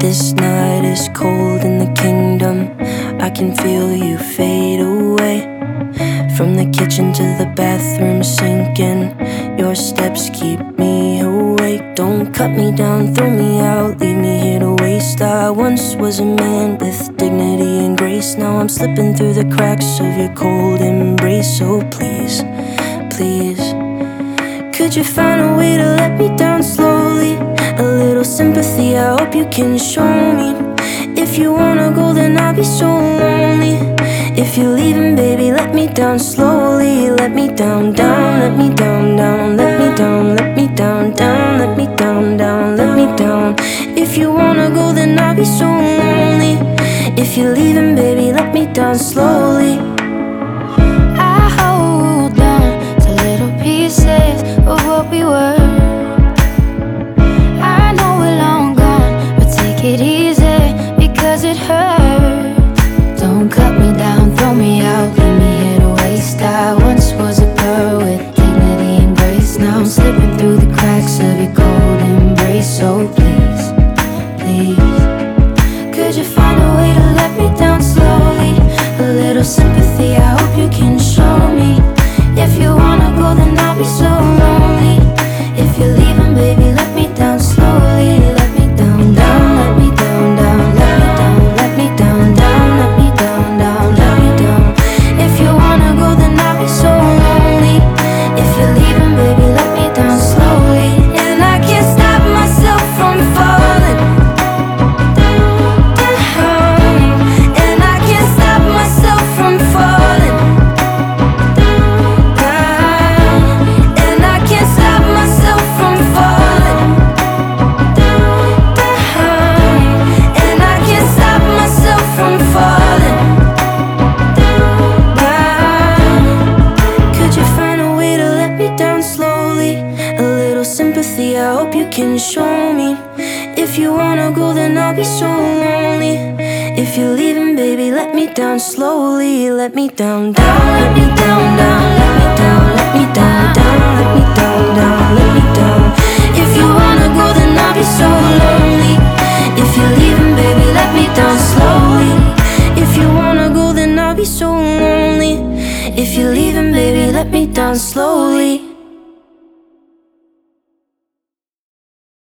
This night is cold in the kingdom. I can feel you fade away. From the kitchen to the bathroom sinking, your steps keep me awake. Don't cut me down, throw me out, leave me here to waste. I once was a man with dignity and grace. Now I'm slipping through the cracks of your cold embrace. So please, please, could you find a way to let me down slowly? A little sympathy, I hope you can show me. If you wanna go, then I'll be so lonely. If you're leaving, baby, let me down slowly. Let me down, down, let me down, down, let me down, let me down, down, let me down, down, let me down. If you wanna go, then I'll be so lonely. If you're leaving, baby, let me down slowly. I hold on to little pieces of what we were. I know we're long gone, but take it easy because it hurts. Don't cut me down, throw me out, leave me here to waste. I once was a pearl with dignity and grace. Now I'm slipping through the cracks of your cold embrace. So please, please, could you find a way to let me down slowly? A little sympathy, I hope you can show me. If you wanna go, then I'll be so lonely. If you're leaving, baby, let me down slowly. Let me down, down, let me down, down, let me down, let me down, down, let me down, down, let me down. If you wanna go, then I'll be so lonely. If you're leaving, baby, let me down slowly. And I can't stop myself from falling down. And I can't stop myself from falling down. And I can't stop myself from falling down. And I can't stop myself from falling down. Could you find a way to let me down slowly? A little sympathy, I hope you can show me. If you wanna go, then I'll be so lonely. If you're leaving, baby, let me down slowly. Let me down, down, let me down, down, let me down, let me down, down, let me down, down, let me down. If you wanna go, then I'll be so lonely.